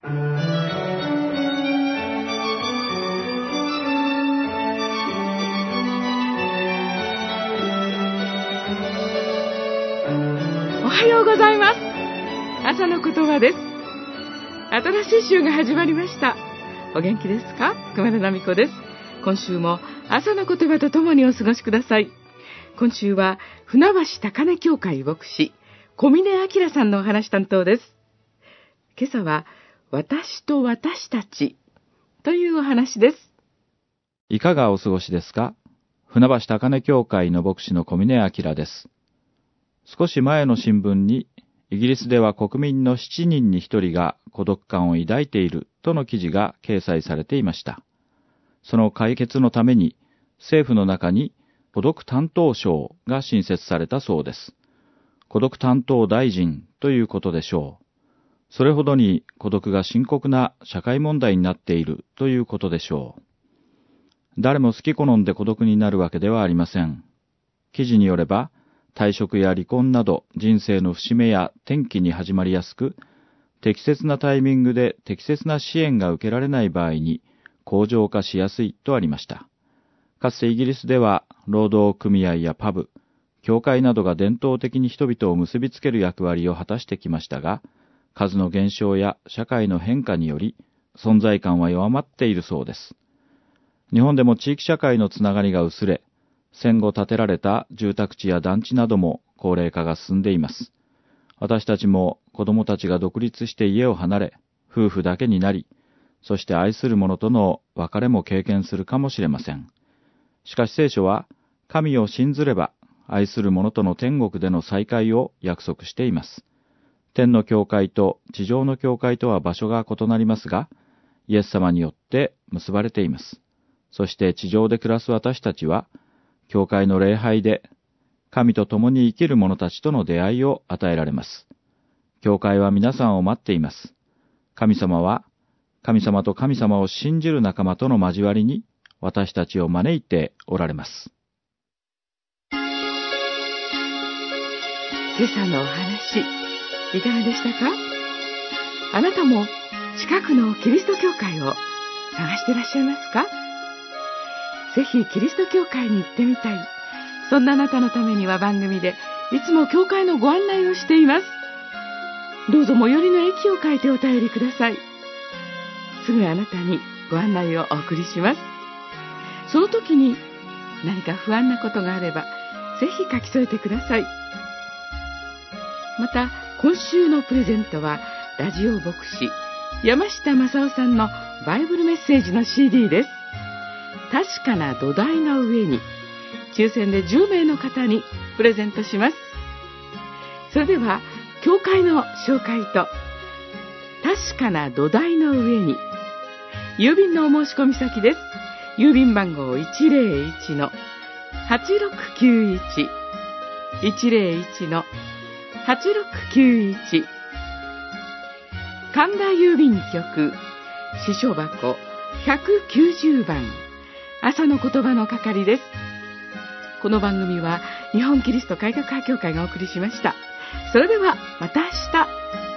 おはようございます。朝の言葉です。新しい週が始まりました。お元気ですか？熊田奈美子です。今週も朝の言葉とともにお過ごしください。今週は船橋高根教会牧師小峰明さんのお話担当です。今朝は私と私たちというお話です。 いかがお過ごしですか？船橋高根教会の牧師の小峰明です。少し前の新聞に、イギリスでは国民の7人に1人が孤独感を抱いているとの記事が掲載されていました。その解決のために、政府の中に孤独担当省が新設されたそうです。孤独担当大臣ということでしょう。それほどに孤独が深刻な社会問題になっているということでしょう。誰も好き好んで孤独になるわけではありません。記事によれば、退職や離婚など人生の節目や転機に始まりやすく、適切なタイミングで適切な支援が受けられない場合に恒常化しやすいとありました。かつてイギリスでは労働組合やパブ、教会などが伝統的に人々を結びつける役割を果たしてきましたが、数の減少や社会の変化により存在感は弱まっているそうです。日本でも地域社会のつながりが薄れ、戦後建てられた住宅地や団地なども高齢化が進んでいます。私たちも子供たちが独立して家を離れ、夫婦だけになり、そして愛する者との別れも経験するかもしれません。しかし聖書は、神を信ずれば愛する者との天国での再会を約束しています。天の教会と地上の教会とは場所が異なりますが、イエス様によって結ばれています。そして地上で暮らす私たちは、教会の礼拝で、神と共に生きる者たちとの出会いを与えられます。教会は皆さんを待っています。神様は、神様と神様を信じる仲間との交わりに、私たちを招いておられます。 今朝のお話、いかがでしたか？あなたも近くのキリスト教会を探していらっしゃいますか？ぜひキリスト教会に行ってみたい。そんなあなたのためには番組でいつも教会のご案内をしています。どうぞ最寄りの駅を書いてお便りください。すぐあなたにご案内をお送りします。その時に何か不安なことがあればぜひ書き添えてください。また今週のプレゼントはラジオ牧師山下正夫さんのバイブルメッセージの CD です。確かな土台の上に、抽選で10名の方にプレゼントします。それでは教会の紹介と確かな土台の上に、郵便のお申し込み先です。郵便番号 101-8691 101-8691、神田郵便局支所箱190番、朝の言葉の係です。この番組は日本キリスト改革派協会がお送りしました。それではまた明日。